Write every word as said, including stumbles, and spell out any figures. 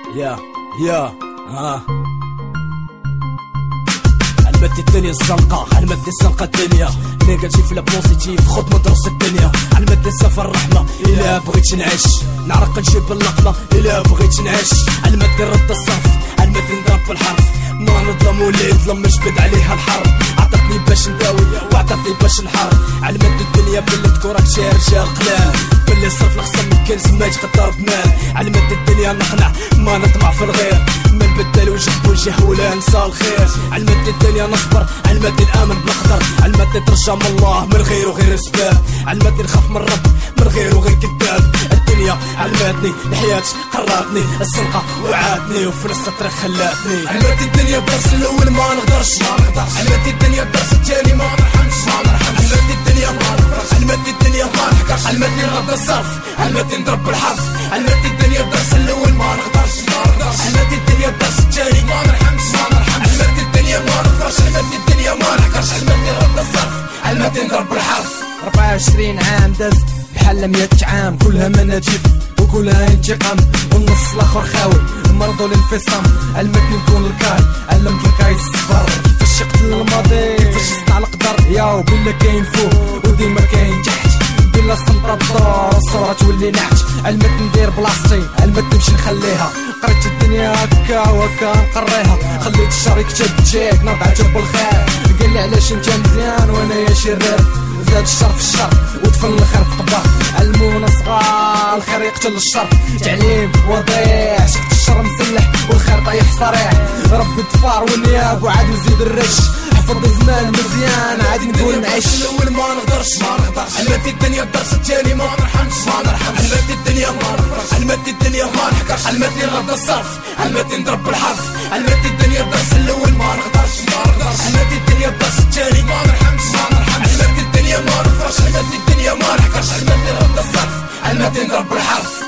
يا يا ها علمت الدنيا الزنقة، علمت الزنقة الدنيا نيجاتيف لا بوزيتيف، خد مدرس الدنيا. علمت السفر الرحمة إلا بغيت نعيش، نعرق نجيب اللقمة إلا بغيت نعيش. علمت رد الصرف، علمت نضرب بالحرف، ما نظلم واللي يظلم نجبد عليها الحرب. عطتني باش نداوي وعطتني باش نحارب. علمت الدنيا باللي تكورك شي رجال قلال، باللي صرف الخصم كنز ما يتقدر بمال. علمت الدنيا نقنع ما نطمع في الغير، ما نبدل وجه بوجه ولا ننسى الخير. علمت الدنيا نصبر، علمتني نآمن بالقدر، علمتني نترجى من الله من غير وغير اسباب. علمتني نخاف من رب من غير وغير كذاب. الدنيا علمتني الحياة، قررتني الزنقة وعاتني وفي نص الطريق خلاتني. علمت الدنيا بدرس الاول ما نقدرش ما نقدرش، علمت الدنيا بدرس الثاني ما نرحمش ما نرحمش. علمت الدنيا ما نقدرش، علمت الدنيا ما نحكرش، علمتني نرد الصرف، علمتني نضرب بالحرف. علمت الدنيا بدرس الاول ما نقدرش ما نقدرش، علمت الدنيا بدرس الثاني ما نرحمش ما نرحمش. علمت الدنيا ما نقدرش، علمت الدنيا ما نحكرش، علمتني نرد الصرف، علمتني نضرب بالحرف. أربعة وعشرين عام داز بحال مية عام، كلها مناجف وكلها انتقام، والنص الاخر خاوي مرضو الانفصام. علمتني نكون الكاي، علمت الكاي الصبر، كيفاش يقتل الماضي كيفاش يصنع القدر. يا وبلا كاين فوق وديما كاين تحت، بلا صمت الدار الصورة تولي نعت. علمتني ندير بلاصتي، علمتني نمشي نخليها، قريت الدنيا هكا وهكا نقريها. خليت الشر يكتب تشيك نوض عجب بالخير، قال لي علاش انت مزيان وانا يا شرير. زاد الشر في الشر ودفن الخير في قبر، علمونا صغار الخير يقتل الشر. تعليم وضيع، شفت الشر مسلح والخير طايح صريح. ربي الدفار والنياب وعاد نزيد الرش، حفظ الزمان مزيان عاد نقول نعيش. الاول ما نقدرش ما نقدرش، علمت الدنيا بدرس الثاني ما نرحمش ما نرحمش. علمت الدنيا ما نقدرش، علمت الدنيا ما نحكرش، علمتني نرد الصرف، علمتني نضرب بالحرف. علمت الدنيا بدرس الاول ما نقدرش ما نقدرش، علمت الدنيا بدرس الثاني ما نرحمش ما نرحمش. علمت الدنيا ما نقدرش، علمت الدنيا ما نحكرش، علمتني نرد الصرف، علمتني نضرب بالحرف.